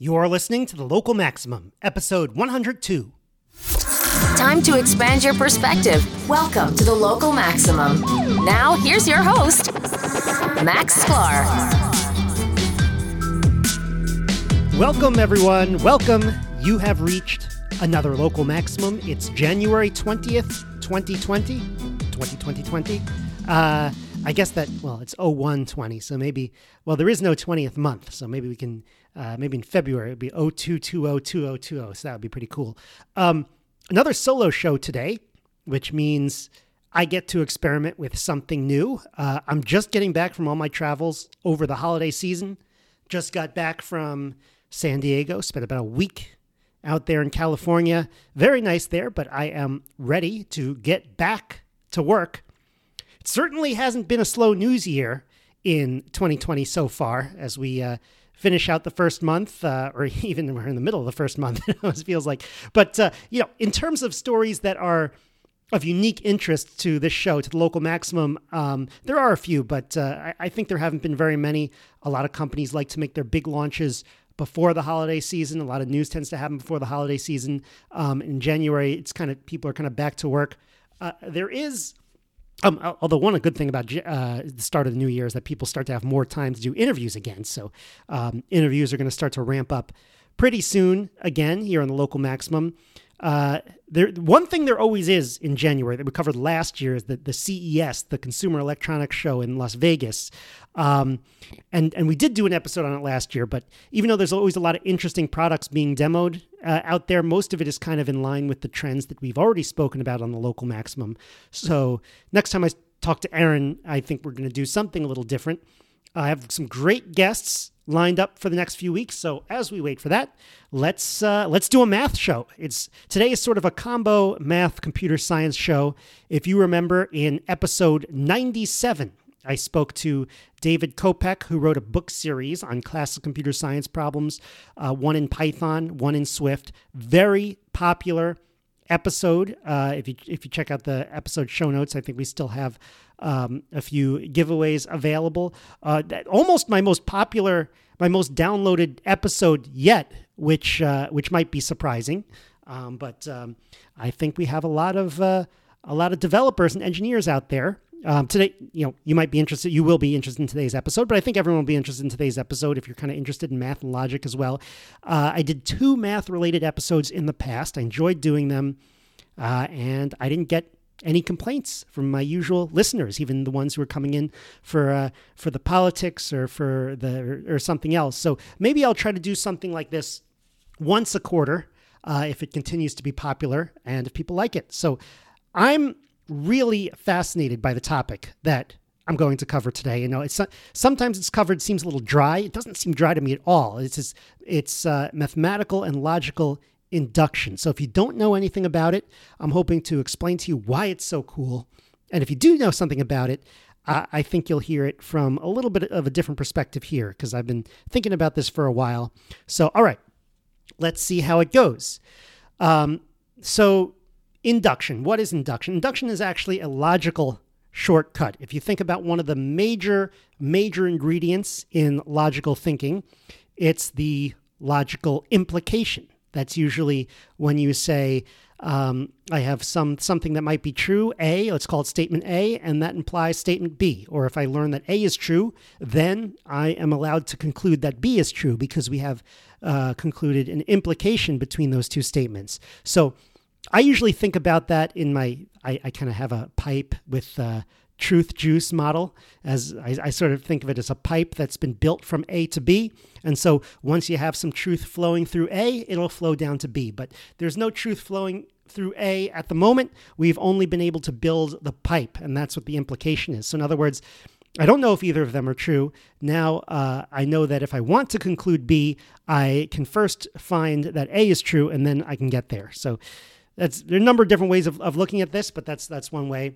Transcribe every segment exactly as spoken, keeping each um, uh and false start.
You're listening to The Local Maximum, episode one hundred two. Time to expand your perspective. Welcome to The Local Maximum. Now, here's your host, Max Sklar. Welcome, everyone. Welcome. You have reached another Local Maximum. It's January twentieth, twenty twenty. twenty twenty twenty. Uh, I guess that, well, it's oh one twenty, so maybe, well, there is no twentieth month, so maybe we can, uh, maybe in February it would be oh two twenty twenty twenty, so that would be pretty cool. Um, another solo show today, which means I get to experiment with something new. Uh, I'm just getting back from all my travels over the holiday season. Just got back from San Diego, spent about a week out there in California. Very nice there, but I am ready to get back to work. It certainly hasn't been a slow news year in twenty twenty so far as we uh, finish out the first month, uh, or even we're in the middle of the first month, it always feels like. But, uh, you know, in terms of stories that are of unique interest to this show, to the Local Maximum, um, there are a few, but uh, I, I think there haven't been very many. A lot of companies like to make their big launches before the holiday season. A lot of news tends to happen before the holiday season. Um, in January, it's kind of, people are kind of back to work. Uh, there is... Um, although one good thing about uh, the start of the new year is that people start to have more time to do interviews again. So um, interviews are going to start to ramp up pretty soon again here on the Local Maximum. Uh, there, one thing there always is in January that we covered last year is the, the C E S, the Consumer Electronics Show in Las Vegas. Um, and, and we did do an episode on it last year, but even though there's always a lot of interesting products being demoed uh, out there, most of it is kind of in line with the trends that we've already spoken about on the Local Maximum. So next time I talk to Aaron, I think we're going to do something a little different. I have some great guests lined up for the next few weeks. So as we wait for that, let's uh, let's do a math show. It's today is sort of a combo math computer science show. If you remember, in episode ninety-seven, I spoke to David Kopec, who wrote a book series on classical computer science problems, uh, one in Python, one in Swift. Very popular episode. Uh, if you if you check out the episode show notes, I think we still have um, a few giveaways available. Uh, that, almost my most popular, my most downloaded episode yet, which uh, which might be surprising, um, but um, I think we have a lot of uh, a lot of developers and engineers out there. Um, today, you know, you might be interested, you will be interested in today's episode, but I think everyone will be interested in today's episode if you're kind of interested in math and logic as well. Uh, I did two math-related episodes in the past. I enjoyed doing them, uh, and I didn't get any complaints from my usual listeners, even the ones who are coming in for uh, for the politics or for the or, or something else. So maybe I'll try to do something like this once a quarter uh, if it continues to be popular and if people like it. So I'm really fascinated by the topic that I'm going to cover today. You know, it's sometimes it's covered seems a little dry. It doesn't seem dry to me at all. It's just, it's uh, mathematical and logical induction. So if you don't know anything about it, I'm hoping to explain to you why it's so cool. And if you do know something about it, uh, I think you'll hear it from a little bit of a different perspective here because I've been thinking about this for a while. So, all right, let's see how it goes. Um, so Induction. What is induction? Induction is actually a logical shortcut. If you think about one of the major, major ingredients in logical thinking, it's the logical implication. That's usually when you say, um, I have some something that might be true, A, let's call it statement A, and that implies statement B. Or if I learn that A is true, then I am allowed to conclude that B is true because we have uh, concluded an implication between those two statements. So I usually think about that in my, I, I kind of have a pipe with uh truth juice model, as I, I sort of think of it as a pipe that's been built from A to B. And so once you have some truth flowing through A, it'll flow down to B. But there's no truth flowing through A at the moment. We've only been able to build the pipe, and that's what the implication is. So in other words, I don't know if either of them are true. Now, uh, I know that if I want to conclude B, I can first find that A is true, and then I can get there. So that's, there are a number of different ways of, of looking at this, but that's that's one way.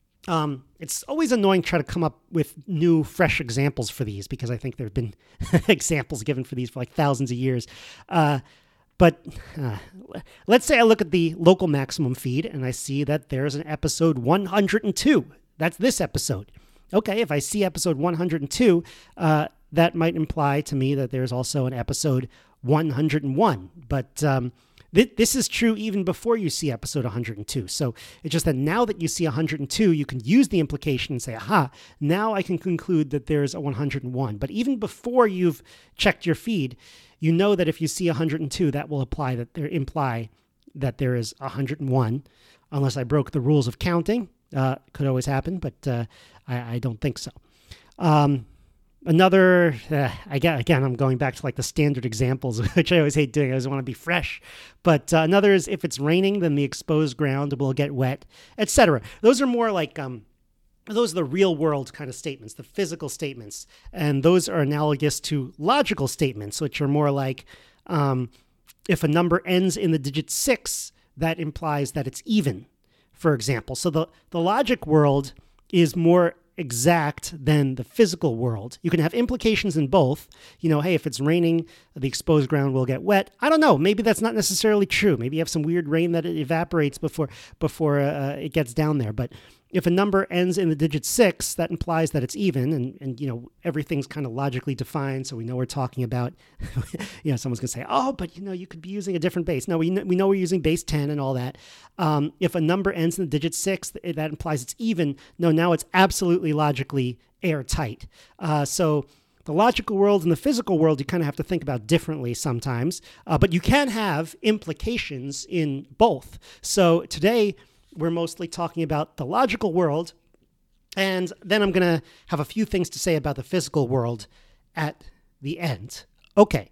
Um, it's always annoying to try to come up with new, fresh examples for these because I think there have been examples given for these for like thousands of years. Uh, but uh, let's say I look at the Local Maximum feed and I see that there's an episode one hundred two. That's this episode. Okay, if I see episode one hundred two, uh, that might imply to me that there's also an episode one hundred one. But um, th- this is true even before you see episode one hundred two. So it's just that now that you see one hundred two, you can use the implication and say, aha, now I can conclude that there's a one hundred one. But even before you've checked your feed, you know that if you see one hundred two, that will apply that there imply that there is one hundred one, unless I broke the rules of counting. Uh, could always happen, but uh, I, I don't think so. Um, another, uh, again, again, I'm going back to like the standard examples, which I always hate doing. I always want to be fresh. But uh, another is if it's raining, then the exposed ground will get wet, et cetera. Those are more like, um, those are the real world kind of statements, the physical statements. And those are analogous to logical statements, which are more like um, if a number ends in the digit six, that implies that it's even, for example. So the, the logic world is more exact than the physical world. You can have implications in both. You know, hey, if it's raining, the exposed ground will get wet. I don't know. Maybe that's not necessarily true. Maybe you have some weird rain that it evaporates before before uh, it gets down there. But if a number ends in the digit six, that implies that it's even, and, and you know, everything's kind of logically defined, so we know we're talking about, you know, someone's going to say, oh, but, you know, you could be using a different base. No, we know, we know we're using base ten and all that. Um, if a number ends in the digit six, that implies it's even. No, now it's absolutely logically airtight. Uh, so the logical world and the physical world, you kind of have to think about differently sometimes, uh, but you can have implications in both. So today, we're mostly talking about the logical world, and then I'm going to have a few things to say about the physical world at the end. Okay,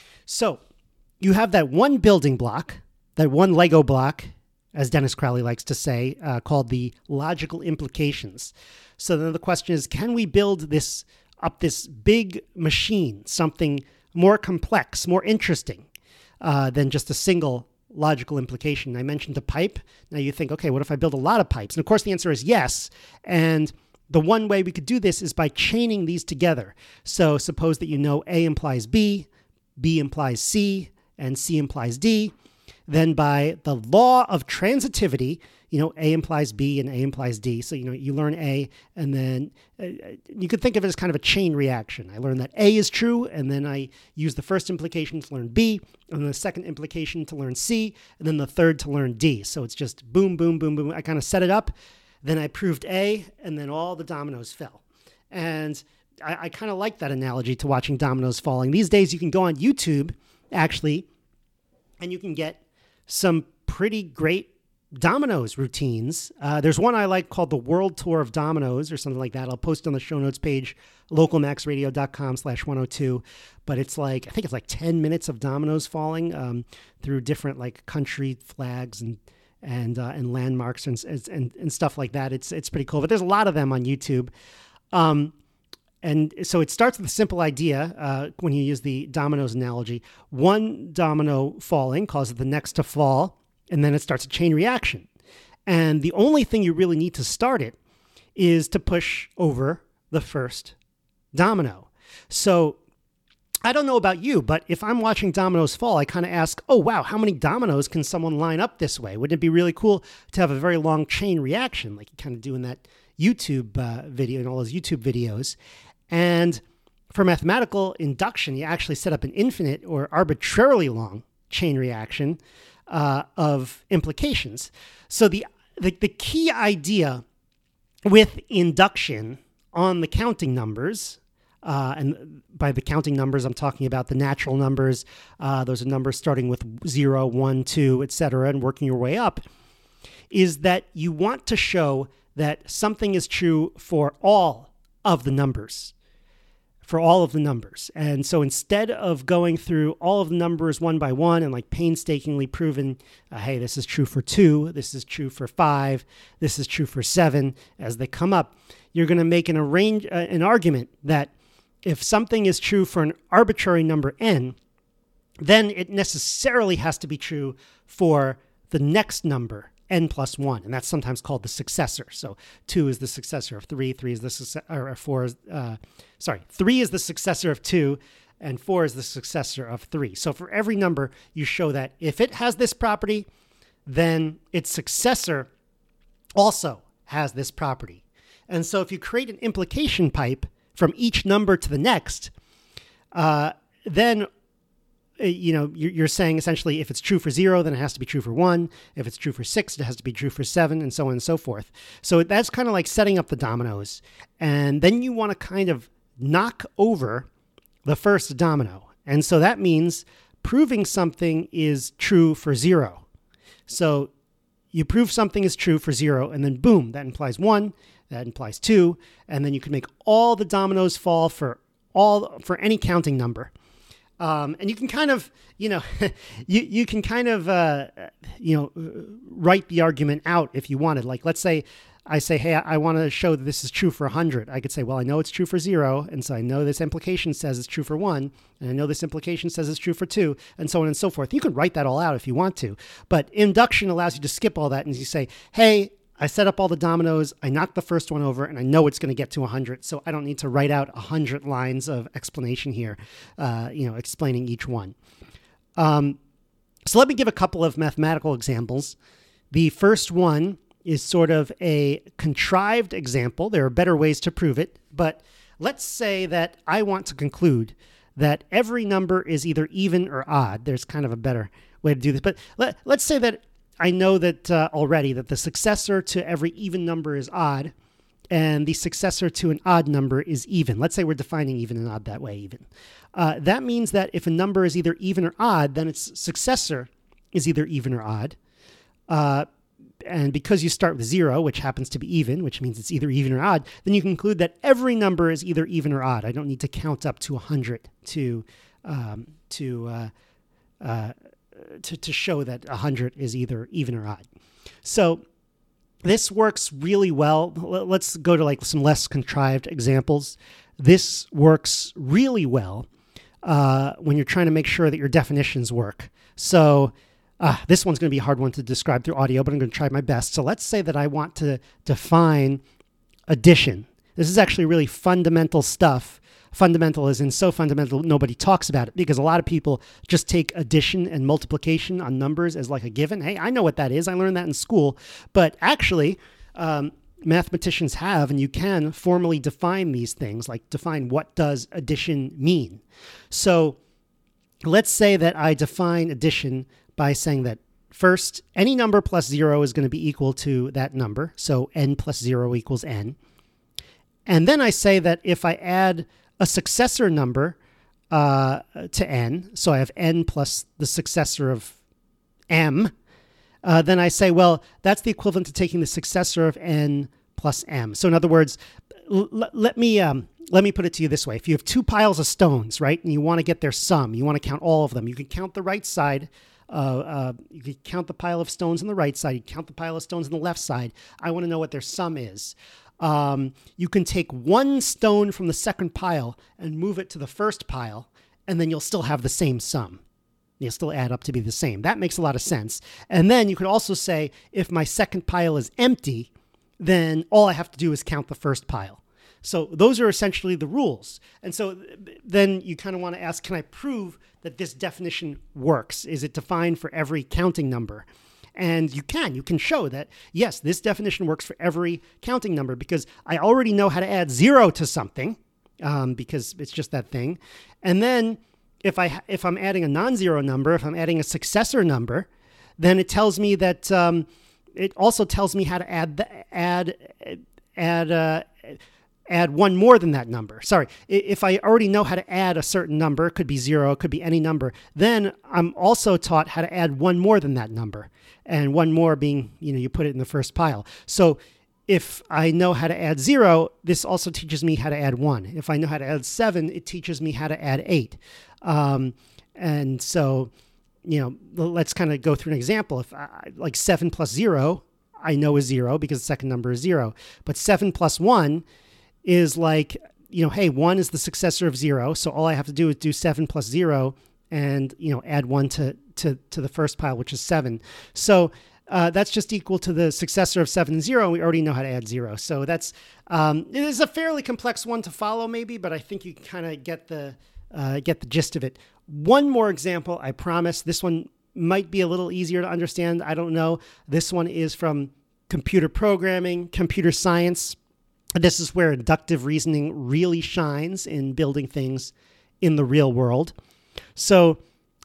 so you have that one building block, that one Lego block, as Dennis Crowley likes to say, uh, called the logical implications. So then the question is, can we build this up this big machine, something more complex, more interesting uh, than just a single logical implication? I mentioned the pipe. Now you think, okay, what if I build a lot of pipes? And of course the answer is yes. And the one way we could do this is by chaining these together. So suppose that you know A implies B, B implies C, and C implies D. Then by the law of transitivity, you know, A implies B and A implies D. So, you know, you learn A, and then uh, you could think of it as kind of a chain reaction. I learn that A is true, and then I use the first implication to learn B, and then the second implication to learn C, and then the third to learn D. So it's just boom, boom, boom, boom. I kind of set it up, then I proved A, and then all the dominoes fell. And I, I kind of like that analogy to watching dominoes falling. These days you can go on YouTube, actually, and you can get some pretty great dominoes routines. Uh, there's one I like called the World Tour of Dominoes or something like that. I'll post it on the show notes page, localmaxradio.com slash 102. But it's like, I think it's like ten minutes of dominoes falling um, through different like country flags and and uh, and landmarks and, and and stuff like that. It's it's pretty cool. But there's a lot of them on YouTube. Um, and so it starts with a simple idea uh, when you use the dominoes analogy. One domino falling causes the next to fall, and then it starts a chain reaction. And the only thing you really need to start it is to push over the first domino. So I don't know about you, but if I'm watching dominoes fall, I kind of ask, oh, wow, how many dominoes can someone line up this way? Wouldn't it be really cool to have a very long chain reaction like you kind of do in that YouTube uh, video and all those YouTube videos? And for mathematical induction, you actually set up an infinite or arbitrarily long chain reaction uh, of implications. So the, the the key idea with induction on the counting numbers, uh, and by the counting numbers, I'm talking about the natural numbers. Uh, those are numbers starting with zero, one, two, et cetera, and working your way up, is that you want to show that something is true for all of the numbers. For all of the numbers. And so instead of going through all of the numbers one by one and like painstakingly proving, uh, hey, this is true for two, this is true for five, this is true for seven, as they come up, you're going to make an arrange uh, an argument that if something is true for an arbitrary number n, then it necessarily has to be true for the next number, n plus one, and that's sometimes called the successor. So two is the successor of three, three is the successor, or four is, uh, sorry, three is the successor of two, and four is the successor of three. So for every number, you show that if it has this property, then its successor also has this property. And so if you create an implication pipe from each number to the next, uh, then you know, you're, you're saying essentially if it's true for zero, then it has to be true for one. If it's true for six, it has to be true for seven, and so on and so forth. So that's kind of like setting up the dominoes. And then you want to kind of knock over the first domino. And so that means proving something is true for zero. So you prove something is true for zero, and then boom, that implies one, that implies two, and then you can make all the dominoes fall for all for any counting number. Um, and you can kind of, you know, you, you can kind of, uh, you know, write the argument out if you wanted. Like, let's say I say, hey, I, I want to show that this is true for one hundred. I could say, well, I know it's true for zero, and so I know this implication says it's true for one, and I know this implication says it's true for two, and so on and so forth. You can write that all out if you want to, but induction allows you to skip all that, and you say, hey, I set up all the dominoes, I knocked the first one over, and I know it's going to get to one hundred, so I don't need to write out one hundred lines of explanation here, uh, you know, explaining each one. Um, so let me give a couple of mathematical examples. The first one is sort of a contrived example. There are better ways to prove it, but let's say that I want to conclude that every number is either even or odd. There's kind of a better way to do this, but let, let's say that I know that uh, already that the successor to every even number is odd, and the successor to an odd number is even. Let's say we're defining even and odd that way, even. Uh, that means that if a number is either even or odd, then its successor is either even or odd. Uh, and because you start with zero, which happens to be even, which means it's either even or odd, then you conclude that every number is either even or odd. I don't need to count up to one hundred to um, to uh, uh, to to show that one hundred is either even or odd. So this works really well. Let's go to like some less contrived examples. This works really well uh, when you're trying to make sure that your definitions work. So uh, this one's going to be a hard one to describe through audio, but I'm going to try my best. So let's say that I want to define addition. This is actually really fundamental stuff. Fundamental is in so fundamental nobody talks about it, because a lot of people just take addition and multiplication on numbers as like a given. Hey, I know what that is. I learned that in school. But actually, um, mathematicians have, and you can formally define these things, like define what does addition mean. So let's say that I define addition by saying that first, any number plus zero is going to be equal to that number. So n plus zero equals n. And then I say that if I add a successor number uh, to n, so I have n plus the successor of m, uh, then I say, well, that's the equivalent to taking the successor of n plus m. So in other words, l- let me um, let me put it to you this way. If you have two piles of stones, right, and you want to get their sum, you want to count all of them, you can count the right side. Uh, uh, you can count the pile of stones on the right side. You can count the pile of stones on the left side. I want to know what their sum is. Um, you can take one stone from the second pile and move it to the first pile, and then you'll still have the same sum. You'll still add up to be the same. That makes a lot of sense. And then you could also say, if my second pile is empty, then all I have to do is count the first pile. So those are essentially the rules. And so then you kind of want to ask, can I prove that this definition works? Is it defined for every counting number? And you can. You can show that, yes, this definition works for every counting number, because I already know how to add zero to something, um, because it's just that thing. And then if, I, if I'm adding a non-zero number, if I'm adding a successor number, then it tells me that um, it also tells me how to add the, add add uh, add one more than that number. Sorry, if I already know how to add a certain number, it could be zero, it could be any number, then I'm also taught how to add one more than that number. And one more being, you know, you put it in the first pile. So if I know how to add zero, this also teaches me how to add one. If I know how to add seven, it teaches me how to add eight. Um, and so, you know, let's kind of go through an example. If I, like seven plus zero, I know is zero because the second number is zero. But seven plus one is like, you know, hey, one is the successor of zero. So all I have to do is do seven plus zero and, you know, add one to, to, to the first pile, which is seven. So uh, that's just equal to the successor of seven and zero. And we already know how to add zero. So that's, um, it is a fairly complex one to follow maybe, but I think you can kind of get the, uh, get the gist of it. One more example, I promise. This one might be a little easier to understand. I don't know. This one is from computer programming, computer science. This is where inductive reasoning really shines in building things in the real world. So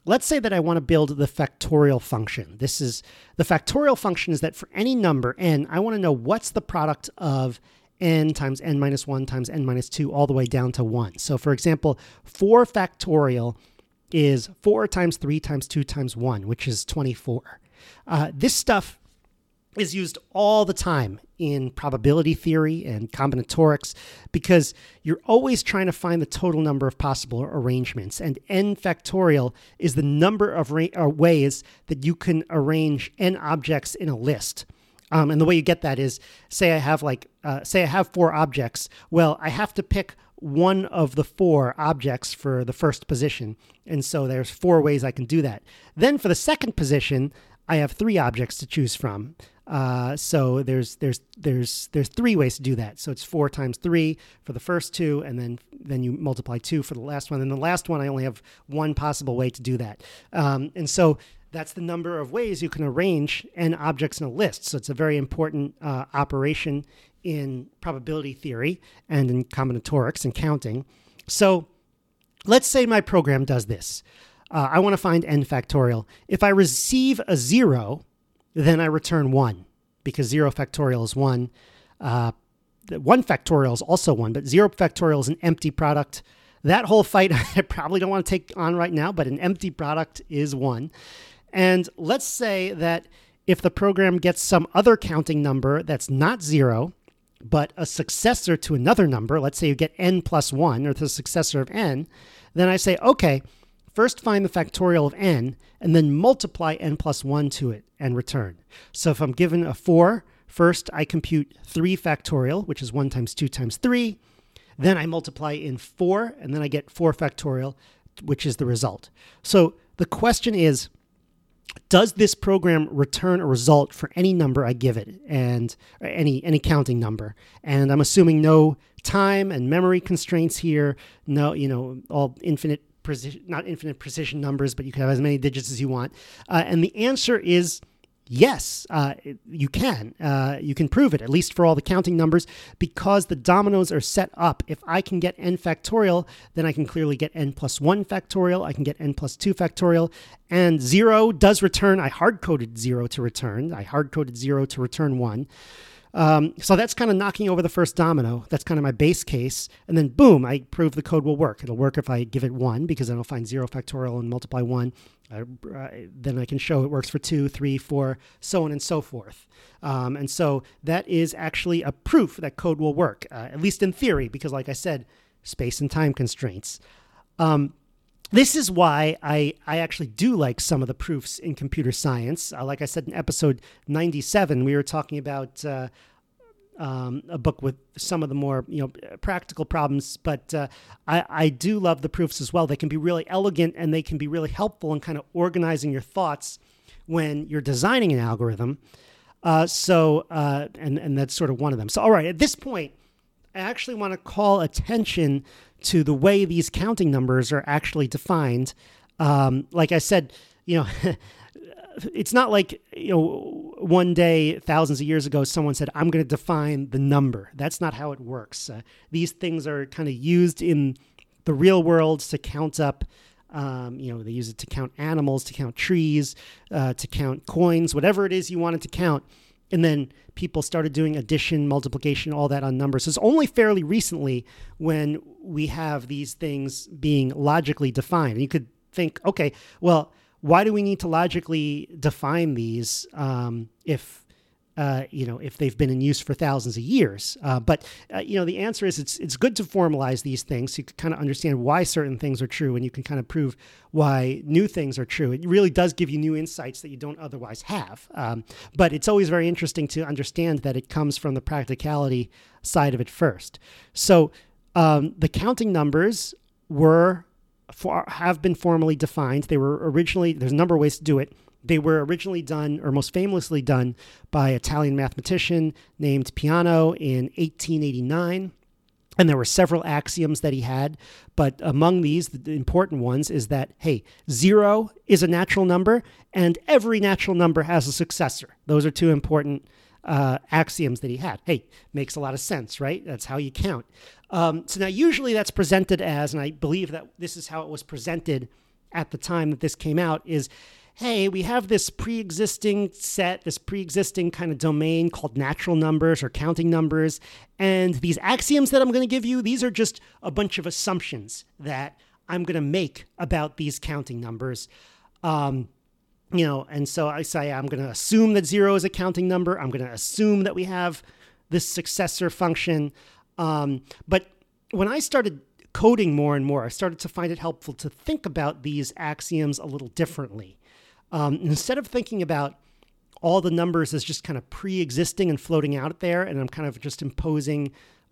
let's say that I want to build the factorial function. This is the factorial function is that for any number n, I want to know what's the product of n times n minus one times n minus two all the way down to one. So for example, four factorial is four times three times two times one, which is twenty-four. Uh, this stuff is used all the time in probability theory and combinatorics because you're always trying to find the total number of possible arrangements. And n factorial is the number of ra- uh, ways that you can arrange n objects in a list. Um, and the way you get that is, say I have like, uh, say I have four objects. Well, I have to pick one of the four objects for the first position. And so there's four ways I can do that. Then for the second position, I have three objects to choose from. Uh, so there's there's there's there's three ways to do that. So it's four times three for the first two, and then then you multiply two for the last one. And the last one, I only have one possible way to do that. Um, and so that's the number of ways you can arrange n objects in a list. So it's a very important uh, operation in probability theory and in combinatorics and counting. So let's say my program does this. Uh, I want to find n factorial. If I receive a zero, then I return one because zero factorial is one. Uh, one factorial is also one, but zero factorial is an empty product. That whole fight I probably don't want to take on right now, but an empty product is one. And let's say that if the program gets some other counting number that's not zero, but a successor to another number, let's say you get n plus one or the successor of n, then I say, okay, first find the factorial of n, and then multiply n plus one to it and return. So if I'm given a four, first I compute three factorial, which is one times two times three. Then I multiply in four, and then I get four factorial, which is the result. So the question is, does this program return a result for any number I give it, and any any counting number? And I'm assuming no time and memory constraints here, no, you know, all infinite precision, not infinite precision numbers, but you can have as many digits as you want. Uh, and the answer is yes, uh, you can. Uh, you can prove it, at least for all the counting numbers, because the dominoes are set up. If I can get n factorial, then I can clearly get n plus one factorial. I can get n plus two factorial. And zero does return. I hard-coded zero to return. I hard-coded zero to return one. Um, so that's kind of knocking over the first domino. That's kind of my base case. And then boom, I prove the code will work. It'll work if I give it one, because then I'll find zero factorial and multiply one. Uh, uh, then I can show it works for two, three, four, so on and so forth. Um, and so that is actually a proof that code will work, uh, at least in theory, because like I said, space and time constraints. Um, This is why I, I actually do like some of the proofs in computer science. Uh, like I said in episode ninety-seven, we were talking about uh, um, a book with some of the more you know practical problems, but uh, I, I do love the proofs as well. They can be really elegant, and they can be really helpful in kind of organizing your thoughts when you're designing an algorithm. Uh, so, uh, and, and that's sort of one of them. So, all right, at this point, I actually want to call attention to the way these counting numbers are actually defined. Um, like I said, you know, it's not like, you know, one day, thousands of years ago, someone said, I'm going to define the number. That's not how it works. Uh, these things are kind of used in the real world to count up, um, you know, they use it to count animals, to count trees, uh, to count coins, whatever it is you wanted to count. And then people started doing addition, multiplication, all that on numbers. So it's only fairly recently when we have these things being logically defined. And you could think, okay, well, why do we need to logically define these um, if, uh, you know, if they've been in use for thousands of years? Uh, but, uh, you know, the answer is it's it's good to formalize these things so you can kind of understand why certain things are true, and you can kind of prove why new things are true. It really does give you new insights that you don't otherwise have. Um, but it's always very interesting to understand that it comes from the practicality side of it first. So um, the counting numbers were for, have been formally defined. They were originally, there's a number of ways to do it. They were originally done, or most famously done, by an Italian mathematician named Peano in eighteen eighty-nine. And there were several axioms that he had. But among these, the important ones is that, hey, zero is a natural number, and every natural number has a successor. Those are two important uh, axioms that he had. Hey, makes a lot of sense, right? That's how you count. Um, so now usually that's presented as, and I believe that this is how it was presented at the time that this came out is, hey, we have this pre-existing set, this pre-existing kind of domain called natural numbers or counting numbers. And these axioms that I'm going to give you, these are just a bunch of assumptions that I'm going to make about these counting numbers. Um, you know, and so I say I'm going to assume that zero is a counting number. I'm going to assume that we have this successor function. Um, but when I started coding more and more, I started to find it helpful to think about these axioms a little differently. Um, instead of thinking about all the numbers as just kind of pre-existing and floating out there, and I'm kind of just imposing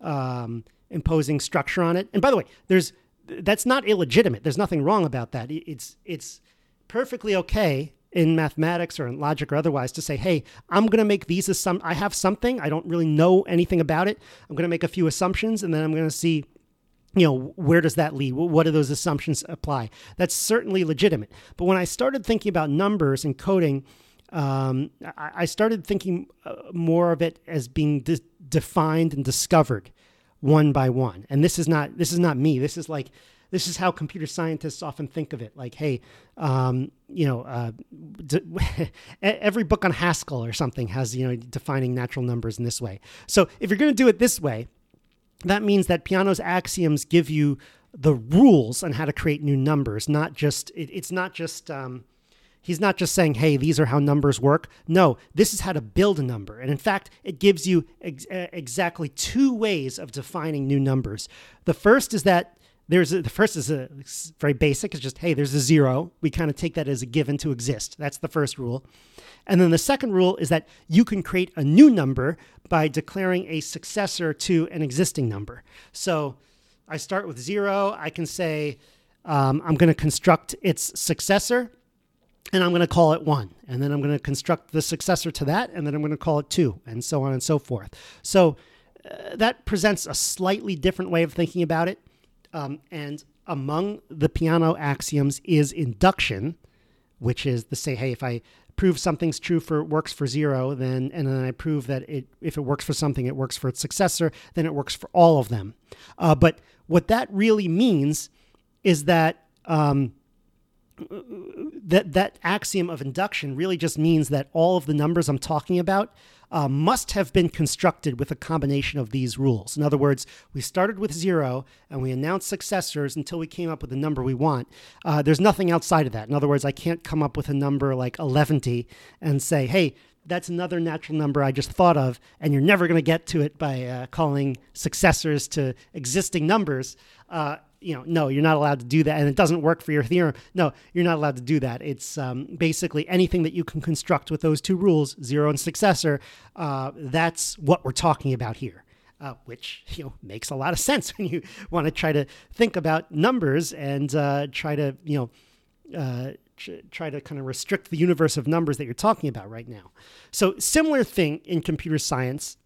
um, imposing structure on it. And by the way, there's that's not illegitimate. There's nothing wrong about that. It's it's perfectly okay in mathematics or in logic or otherwise to say, hey, I'm going to make these as some. I have something. I don't really know anything about it. I'm going to make a few assumptions, and then I'm going to see, you know, where does that lead? What do those assumptions apply? That's certainly legitimate. But when I started thinking about numbers and coding, um, I started thinking more of it as being de- defined and discovered one by one. And this is not this is not me. This is like this is how computer scientists often think of it. Like, hey, um, you know, uh, d- every book on Haskell or something has, you know, defining natural numbers in this way. So if you're going to do it this way, that means that Peano's axioms give you the rules on how to create new numbers, not just, it, it's not just, um, he's not just saying, hey, these are how numbers work. No, this is how to build a number. And in fact, it gives you ex- exactly two ways of defining new numbers. The first is that there's a, the first is a it's very basic. It's just, hey, there's a zero. We kind of take that as a given to exist. That's the first rule. And then the second rule is that you can create a new number by declaring a successor to an existing number. So I start with zero. I can say um, I'm going to construct its successor, and I'm going to call it one. And then I'm going to construct the successor to that, and then I'm going to call it two, and so on and so forth. So uh, that presents a slightly different way of thinking about it. Um, and among the Peano axioms is induction, which is to say, hey, if I prove something's true for works for zero, then and then I prove that it if it works for something, it works for its successor, then it works for all of them. Uh, but what that really means is that um, that that axiom of induction really just means that all of the numbers I'm talking about uh, must have been constructed with a combination of these rules. In other words, we started with zero and we announced successors until we came up with the number we want. Uh, there's nothing outside of that. In other words, I can't come up with a number like eleven and say, hey, that's another natural number I just thought of, and you're never going to get to it by uh, calling successors to existing numbers. Uh, you know, no, you're not allowed to do that, and it doesn't work for your theorem. No, you're not allowed to do that. It's um, basically anything that you can construct with those two rules, zero and successor. Uh, that's what we're talking about here, uh, which you know makes a lot of sense when you want to try to think about numbers and uh, try to you know. Uh, try to kind of restrict the universe of numbers that you're talking about right now. So similar thing in computer science,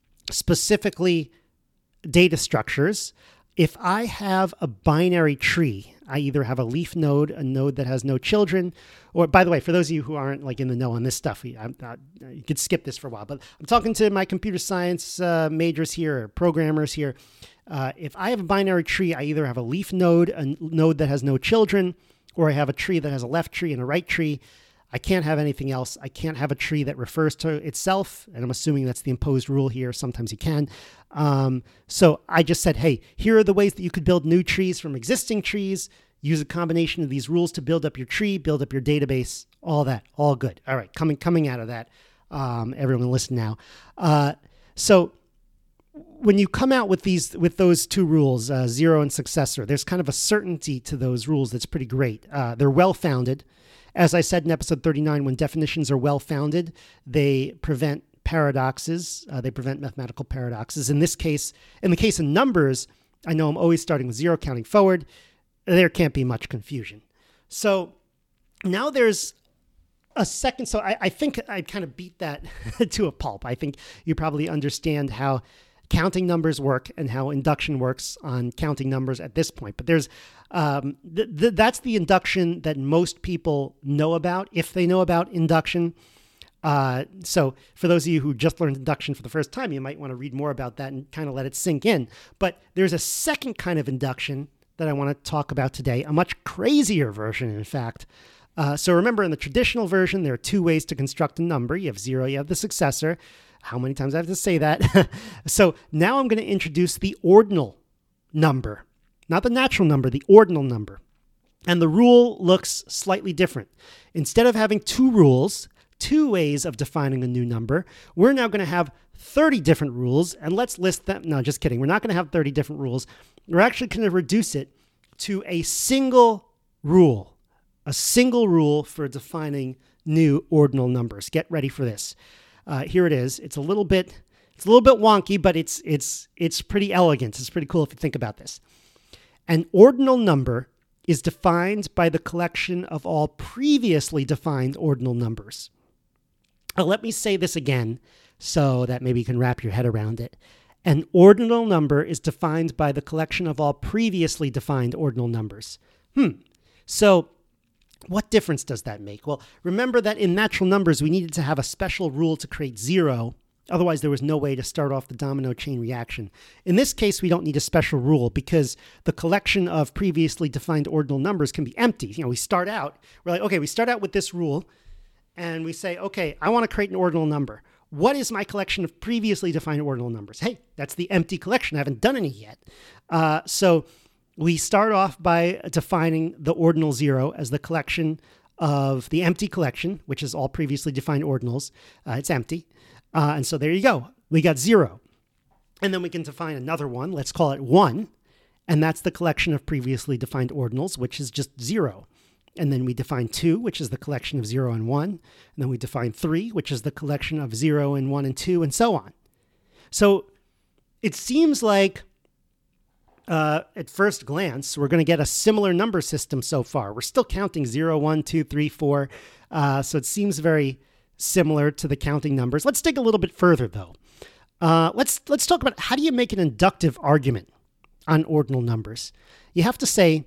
specifically data structures. If I have a binary tree, I either have a leaf node, a node that has no children, or by the way, for those of you who aren't like in the know on this stuff, I'm not, you could skip this for a while, but I'm talking to my computer science uh, majors here, or programmers here. Uh, if I have a binary tree, I either have a leaf node, a node that has no children, or I have a tree that has a left tree and a right tree. I can't have anything else. I can't have a tree that refers to itself. And I'm assuming that's the imposed rule here. Sometimes you can. Um, so I just said, hey, here are the ways that you could build new trees from existing trees. Use a combination of these rules to build up your tree, build up your database, all that, all good. All right, coming coming out of that, um, everyone listen now. Uh, so when you come out with these, with those two rules, uh, zero and successor, there's kind of a certainty to those rules that's pretty great. Uh, they're well-founded. As I said in episode thirty-nine, when definitions are well-founded, they prevent paradoxes. Uh, they prevent mathematical paradoxes. In this case, in the case of numbers, I know I'm always starting with zero, counting forward. There can't be much confusion. So now there's a second. So I, I think I kind of beat that to a pulp. I think you probably understand how counting numbers work and how induction works on counting numbers at this point. But there's um, th- th- that's the induction that most people know about, if they know about induction. Uh, so for those of you who just learned induction for the first time, you might want to read more about that and kind of let it sink in. But there's a second kind of induction that I want to talk about today, a much crazier version, in fact. Uh, so remember, in the traditional version, there are two ways to construct a number. You have zero, you have the successor. How many times I have to say that? So now I'm going to introduce the ordinal number, not the natural number, the ordinal number. And the rule looks slightly different. Instead of having two rules, two ways of defining a new number, we're now going to have thirty different rules, and let's list them. No, just kidding. We're not going to have thirty different rules. We're actually going to reduce it to a single rule. A single rule for defining new ordinal numbers. Get ready for this. Uh, here it is. It's a little bit, it's a little bit wonky, but it's it's it's pretty elegant. It's pretty cool if you think about this. An ordinal number is defined by the collection of all previously defined ordinal numbers. Now, let me say this again, so that maybe you can wrap your head around it. An ordinal number is defined by the collection of all previously defined ordinal numbers. Hmm. So, what difference does that make? Well, remember that in natural numbers, we needed to have a special rule to create zero. Otherwise, there was no way to start off the domino chain reaction. In this case, we don't need a special rule because the collection of previously defined ordinal numbers can be empty. You know, we start out, we're like, okay, we start out with this rule, and we say, okay, I want to create an ordinal number. What is my collection of previously defined ordinal numbers? Hey, that's the empty collection. I haven't done any yet. Uh, so we start off by defining the ordinal zero as the collection of the empty collection, which is all previously defined ordinals. Uh, it's empty. Uh, and so there you go. We got zero. And then we can define another one. Let's call it one. And that's the collection of previously defined ordinals, which is just zero. And then we define two, which is the collection of zero and one. And then we define three, which is the collection of zero and one and two, and so on. So it seems like uh, at first glance, we're going to get a similar number system so far. We're still counting zero, one, two, three, four. Uh, so it seems very similar to the counting numbers. Let's dig a little bit further, though. Uh, let's let's talk about how do you make an inductive argument on ordinal numbers. You have to say,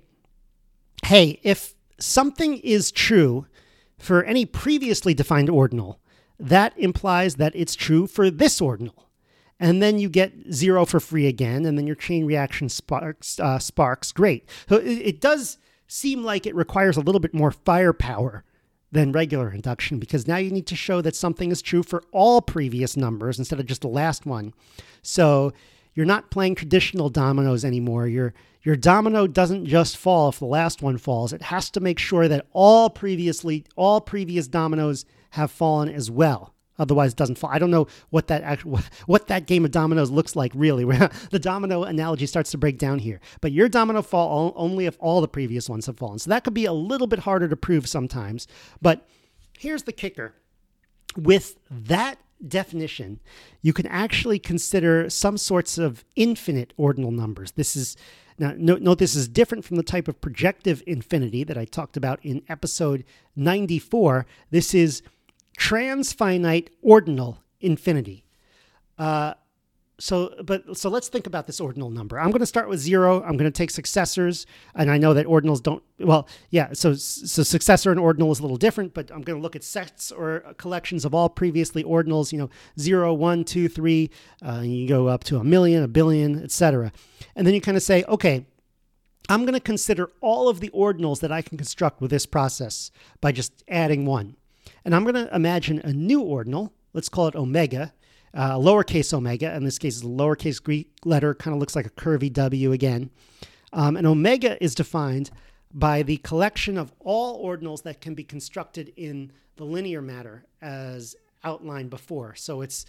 hey, if something is true for any previously defined ordinal, that implies that it's true for this ordinal. And then you get zero for free again, and then your chain reaction sparks. Uh, sparks. Great. So it, it does seem like it requires a little bit more firepower than regular induction, because now you need to show that something is true for all previous numbers instead of just the last one. So you're not playing traditional dominoes anymore. Your your domino doesn't just fall if the last one falls. It has to make sure that all previously all previous dominoes have fallen as well. Otherwise, it doesn't fall. I don't know what that actual, what that game of dominoes looks like, really. The domino analogy starts to break down here. But your domino fall only if all the previous ones have fallen. So that could be a little bit harder to prove sometimes. But here's the kicker. With that definition, you can actually consider some sorts of infinite ordinal numbers. This is now note, note this is different from the type of projective infinity that I talked about in episode ninety-four. This is transfinite ordinal infinity. Uh, so, but so let's think about this ordinal number. I'm going to start with zero. I'm going to take successors, and I know that ordinals don't. Well, yeah. So, so successor and ordinal is a little different, but I'm going to look at sets or collections of all previously ordinals. You know, zero, one, two, three. Uh, and you go up to a million, a billion, et cetera. And then you kind of say, okay, I'm going to consider all of the ordinals that I can construct with this process by just adding one. And I'm going to imagine a new ordinal. Let's call it omega, uh, lowercase omega. In this case, it's a lowercase Greek letter, kind of looks like a curvy W again. Um, and omega is defined by the collection of all ordinals that can be constructed in the linear matter as outlined before. So it's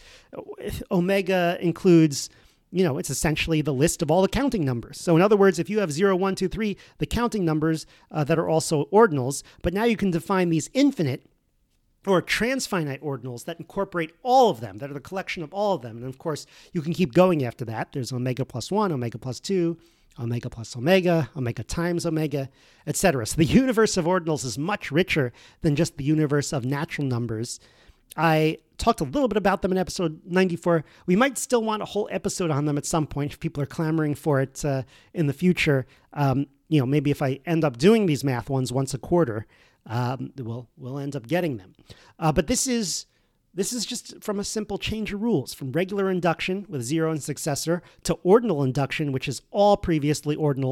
omega includes, you know, it's essentially the list of all the counting numbers. So in other words, if you have zero, one, two, three, the counting numbers uh, that are also ordinals, but now you can define these infinite or transfinite ordinals that incorporate all of them, that are the collection of all of them. And of course, you can keep going after that. There's omega plus one, omega plus two, omega plus omega, omega times omega, et cetera. So the universe of ordinals is much richer than just the universe of natural numbers. I talked a little bit about them in episode ninety-four. We might still want a whole episode on them at some point if people are clamoring for it uh, in the future. Um, you know, maybe if I end up doing these math ones once a quarter, Um, we'll we'll end up getting them. Uh, but this is this is just from a simple change of rules, from regular induction with zero and successor to ordinal induction, which is all previously ordinal.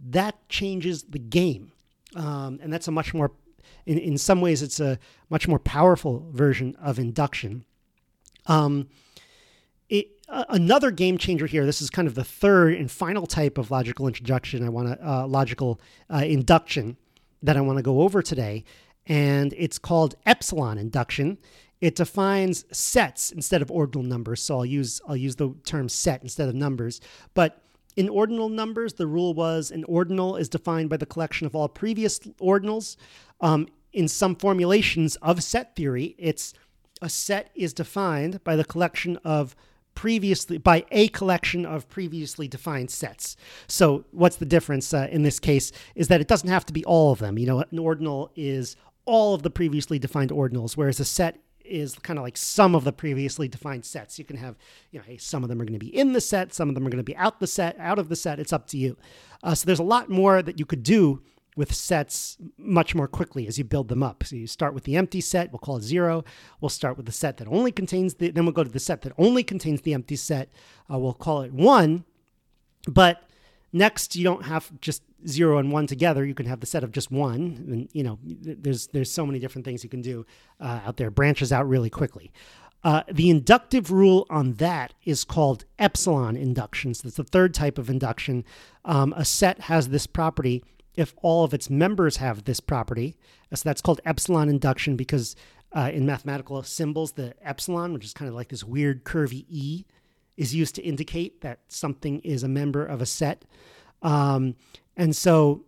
that changes the game. Um, and that's a much more, in, in some ways, it's a much more powerful version of induction. Um, it, uh, another game changer here, this is kind of the third and final type of logical introduction I want to, uh, logical uh, induction that I want to go over today. And it's called epsilon induction. It defines sets instead of ordinal numbers. So I'll use, I'll use the term set instead of numbers. But in ordinal numbers, the rule was an ordinal is defined by the collection of all previous ordinals. Um, in some formulations of set theory, it's a set is defined by the collection of previously, by a collection of previously defined sets. So what's the difference uh, in this case is that it doesn't have to be all of them. You know, an ordinal is all of the previously defined ordinals, whereas a set is kind of like some of the previously defined sets. You can have, you know, hey, some of them are going to be in the set, some of them are going to be out the set, out of the set. It's up to you. Uh, so there's a lot more that you could do with sets much more quickly as you build them up. So you start with the empty set, we'll call it zero. We'll start with the set that only contains the, then we'll go to the set that only contains the empty set. Uh, we'll call it one. But next, you don't have just zero and one together. You can have the set of just one. And, you know, there's there's so many different things you can do uh, out there. Branches out really quickly. Uh, the inductive rule on that is called epsilon induction. So that's the third type of induction. Um, a set has this property if all of its members have this property. So that's called epsilon induction because uh, in mathematical symbols, the epsilon, which is kind of like this weird curvy E, is used to indicate that something is a member of a set. Um, and so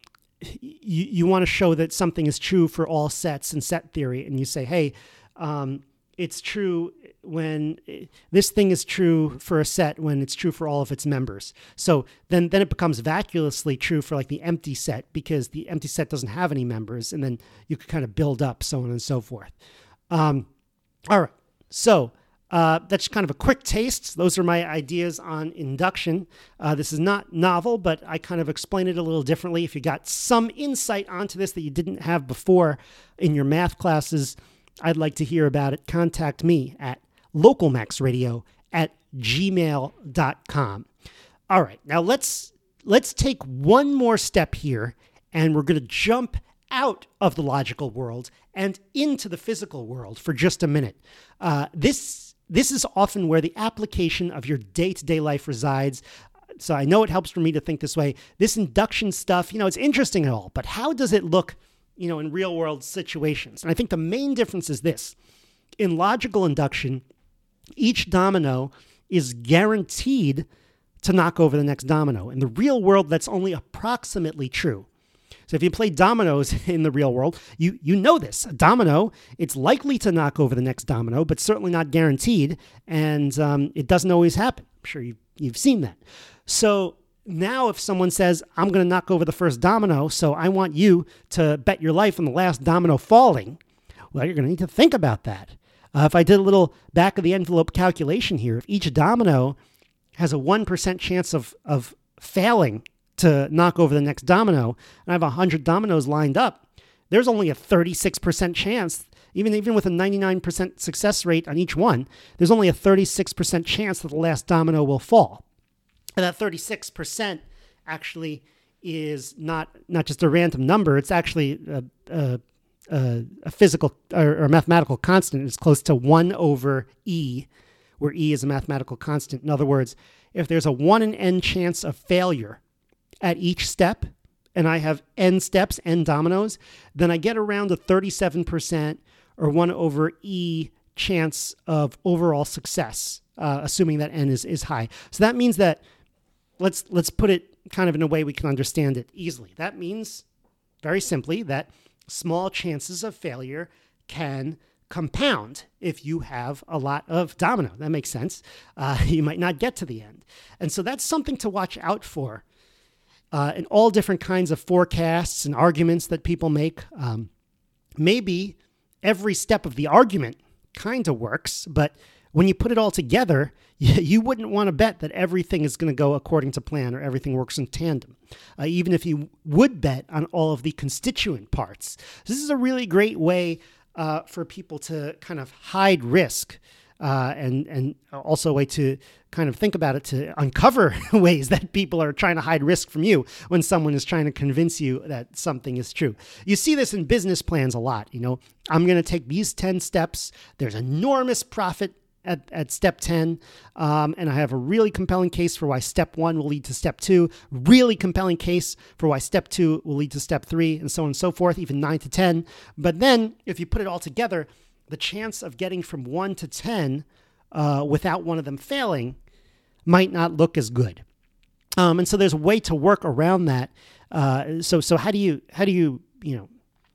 you, you want to show that something is true for all sets in set theory. And you say, hey, um, it's true when this thing is true for a set when it's true for all of its members. So then, then it becomes vacuously true for like the empty set because the empty set doesn't have any members. And then you could kind of build up so on and so forth. Um, all right. So Uh, that's kind of a quick taste. Those are my ideas on induction. Uh, this is not novel, but I kind of explain it a little differently. If you got some insight onto this that you didn't have before in your math classes, I'd like to hear about it. Contact me at localmaxradio at gmail dot com. All right, now let's let's take one more step here, and we're going to jump out of the logical world and into the physical world for just a minute. Uh, this This is often where the application of your day-to-day life resides. So I know it helps for me to think this way. This induction stuff, you know, it's interesting and all, but how does it look, you know, in real-world situations? And I think the main difference is this. In logical induction, each domino is guaranteed to knock over the next domino. In the real world, that's only approximately true. So if you play dominoes in the real world, you you know this. A domino, it's likely to knock over the next domino, but certainly not guaranteed. And um, it doesn't always happen. I'm sure you've, you've seen that. So now if someone says, I'm going to knock over the first domino, so I want you to bet your life on the last domino falling, well, you're going to need to think about that. Uh, if I did a little back of the envelope calculation here, if each domino has a one percent chance of, of failing to knock over the next domino, and I have one hundred dominoes lined up, there's only a thirty-six percent chance, even, even with a ninety-nine percent success rate on each one, there's only a thirty-six percent chance that the last domino will fall. And that thirty-six percent actually is not, not just a random number, it's actually a, a, a, a physical or, or a mathematical constant. It's close to one over E, where E is a mathematical constant. In other words, if there's a one in n chance of failure at each step, and I have n steps, n dominoes, then I get around a thirty-seven percent or one over E chance of overall success, uh, assuming that n is, is high. So that means that, let's let's put it kind of in a way we can understand it easily. That means, very simply, that small chances of failure can compound if you have a lot of domino. That makes sense. Uh, you might not get to the end. And so that's something to watch out for. Uh, and all different kinds of forecasts and arguments that people make. Um, maybe every step of the argument kind of works, but when you put it all together, you, you wouldn't want to bet that everything is going to go according to plan or everything works in tandem, uh, even if you would bet on all of the constituent parts. This is a really great way uh, for people to kind of hide risk. uh, and and also a way to kind of think about it, to uncover ways that people are trying to hide risk from you when someone is trying to convince you that something is true. You see this in business plans a lot. You know, I'm going to take these ten steps. There's enormous profit at, at step ten. Um, and I have a really compelling case for why step one will lead to step two, really compelling case for why step two will lead to step three, and so on and so forth, even nine to ten. But then if you put it all together, the chance of getting from one to ten uh, without one of them failing might not look as good. Um, and so there's a way to work around that. Uh, so, so how do you, how do you, you know,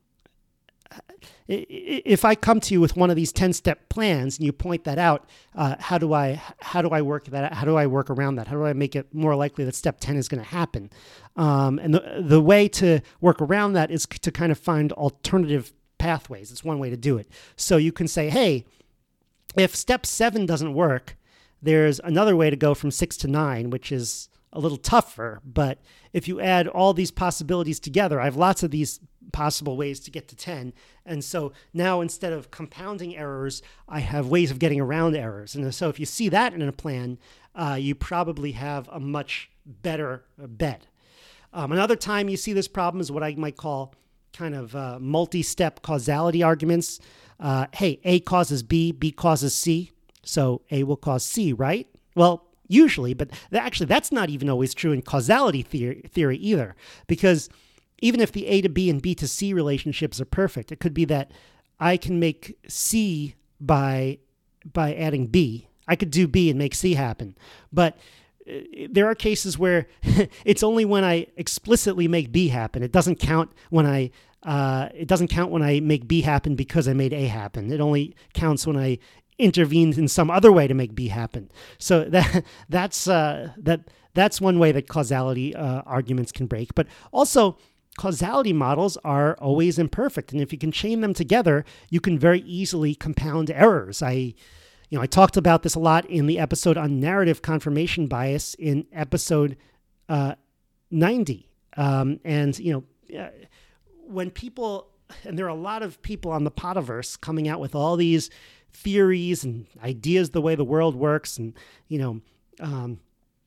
if I come to you with one of these ten step plans and you point that out, uh, how do I, how do I work that out? How do I work around that? How do I make it more likely that step ten is going to happen? Um, and the, the way to work around that is to kind of find alternative pathways. It's one way to do it. So you can say, hey, if step seven doesn't work, there's another way to go from six to nine, which is a little tougher. But if you add all these possibilities together, I have lots of these possible ways to get to ten. And so now instead of compounding errors, I have ways of getting around errors. And so if you see that in a plan, uh, you probably have a much better bet. Um, another time you see this problem is what I might call kind of uh, multi-step causality arguments. Uh, hey, A causes B, B causes C. So A will cause C, right? Well, usually, but th- actually that's not even always true in causality theory, theory either, because even if the A to B and B to C relationships are perfect, it could be that I can make C by by adding B. I could do B and make C happen. But uh, there are cases where it's only when I explicitly make B happen. It doesn't count when I uh, it doesn't count when I make B happen because I made A happen. It only counts when I intervened in some other way to make B happen. So that that's uh, that that's one way that causality uh, arguments can break. But also, causality models are always imperfect, and if you can chain them together, you can very easily compound errors. I, you know, I talked about this a lot in the episode on narrative confirmation bias in episode uh, ninety. Um, and you know, uh, when people, and there are a lot of people on the Podiverse coming out with all these theories and ideas, the way the world works, and you know, um,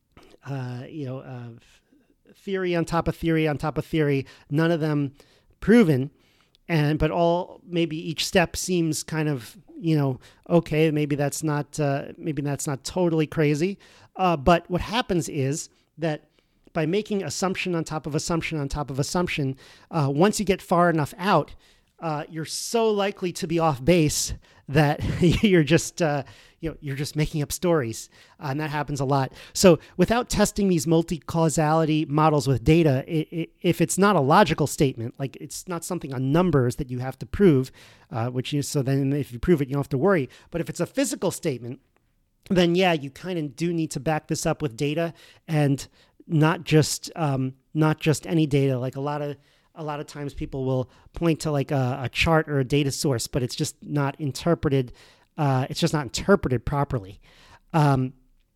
uh, you know, uh, theory on top of theory on top of theory, none of them proven, and but all maybe each step seems kind of, you know, okay, maybe that's not uh, maybe that's not totally crazy, uh, but what happens is that by making assumption on top of assumption on top of assumption, uh, once you get far enough out, uh, you're so likely to be off base that you're just, uh, you know, you're just making up stories, uh, and that happens a lot. So without testing these multi-causality models with data, it, it, if it's not a logical statement, like it's not something on numbers that you have to prove, uh, which is, so then if you prove it, you don't have to worry. But if it's a physical statement, then yeah, you kind of do need to back this up with data, and not just um, not just any data. Like a lot of A lot of times people will point to like a, a chart or a data source, but it's just not interpreted. Uh, it's just not interpreted properly. Um,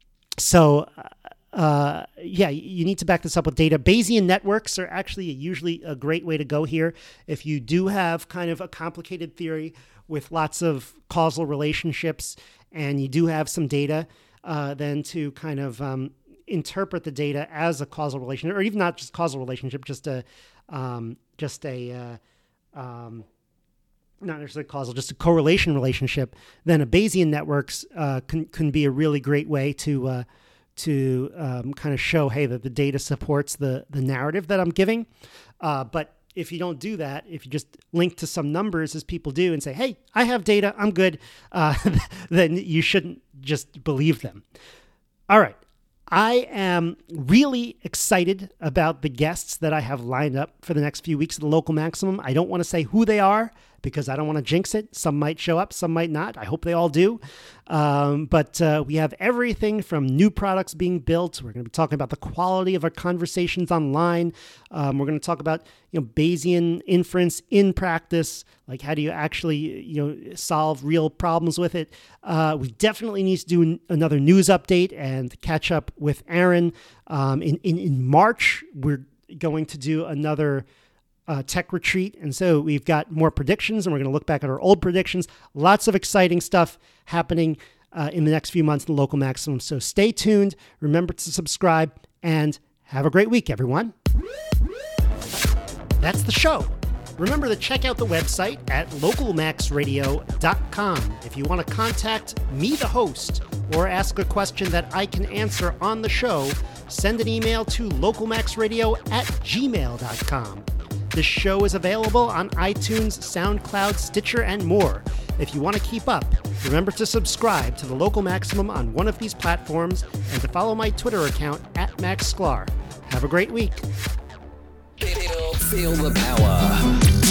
so, uh, yeah, you need to back this up with data. Bayesian networks are actually usually a great way to go here. If you do have kind of a complicated theory with lots of causal relationships and you do have some data, uh, then to kind of um, interpret the data as a causal relationship, or even not just causal relationship, just a Um, just a, uh, um, not necessarily causal, just a correlation relationship, then a Bayesian networks uh, can can be a really great way to uh, to um, kind of show, hey, that the data supports the the narrative that I'm giving. Uh, but if you don't do that, if you just link to some numbers as people do and say, hey, I have data, I'm good, uh, then you shouldn't just believe them. All right. I am really excited about the guests that I have lined up for the next few weeks at the Local Maximum. I don't want to say who they are because I don't want to jinx it. Some might show up, some might not. I hope they all do. Um, but uh, we have everything from new products being built. We're going to be talking about the quality of our conversations online. Um, we're going to talk about, you know, Bayesian inference in practice. Like, how do you actually, you know, solve real problems with it? Uh, we definitely need to do another news update and catch up with Aaron. Um, in, in, in March, we're going to do another Uh, tech retreat. And so we've got more predictions, and we're going to look back at our old predictions. Lots of exciting stuff happening uh, in the next few months in the Local Maximum. So stay tuned. Remember to subscribe and have a great week, everyone. That's the show. Remember to check out the website at local max radio dot com. If you want to contact me, the host, or ask a question that I can answer on the show, send an email to localmaxradio at gmail dot com. This show is available on iTunes, SoundCloud, Stitcher, and more. If you want to keep up, remember to subscribe to the Local Maximum on one of these platforms and to follow my Twitter account at Max Sklar. Have a great week. Feel, feel the power.